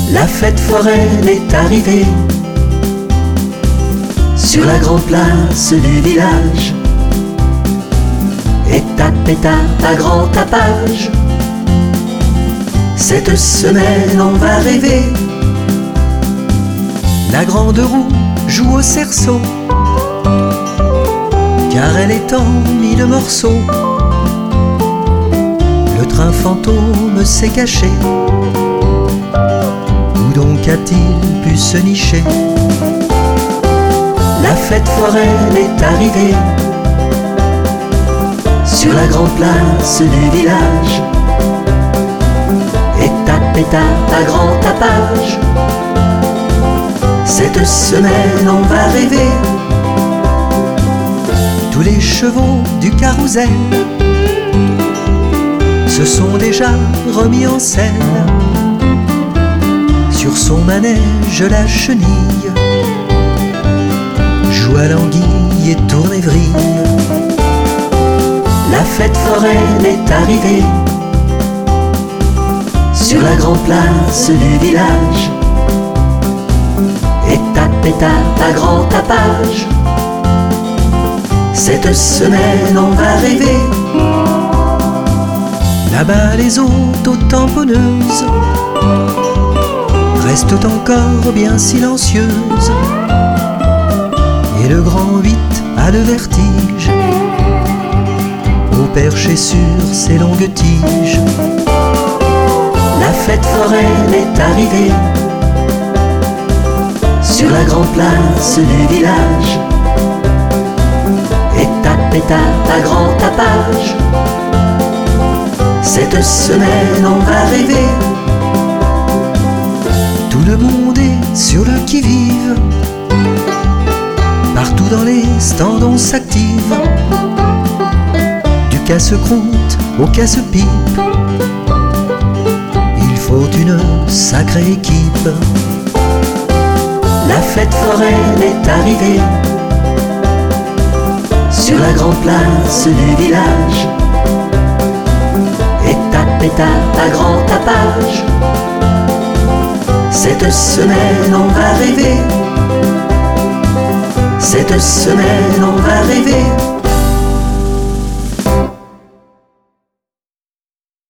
La fête foraine est arrivée sur la grande place du village. Étape, étape, à grand tapage. Cette semaine on va rêver. La grande roue joue au cerceau, car elle est en 1000 morceaux. Le train fantôme s'est caché. Où donc a-t-il pu se nicher? La fête foraine est arrivée sur la grande place du village. Étape, étape, à grand tapage. Cette semaine on va rêver. Tous les chevaux du carrousel se sont déjà remis en selle. Sur son manège la chenille joue à l'anguille et tourne et vrille. La fête foraine est arrivée sur la grande place du village. Étape, étape, à grand tapage. Cette semaine on va rêver. Là-bas les autos tamponneuses restent encore bien silencieuses, et le grand 8 a le vertige au perché sur ses longues tiges. La fête foraine est arrivée sur la grande place du village. Étape, étape, à grand tapage. Cette semaine on va rêver. Tout le monde est sur le qui-vive. Partout dans les stands on s'active. Du casse-croûte au casse-pipe, il faut une sacrée équipe. La fête foraine est arrivée sur la grande place du village. Étape, étape, à grand tapage. Cette semaine on va rêver. Cette semaine on va rêver.